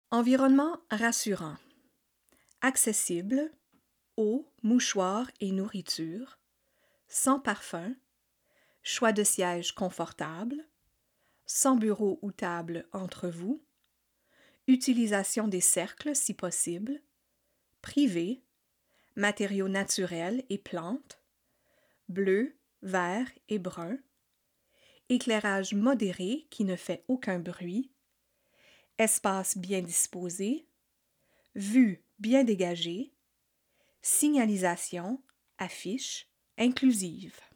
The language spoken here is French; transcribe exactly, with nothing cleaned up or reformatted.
Environnement rassurant. Accessible, eau, mouchoirs et nourriture, sans parfum, choix de siège confortable, sans bureau ou table entre vous, utilisation des cercles si possible, privé, matériaux naturels et plantes, bleu, vert et brun, éclairage modéré qui ne fait aucun bruit, espace bien disposé, vue bien dégagée, signalisation, affiche, inclusive.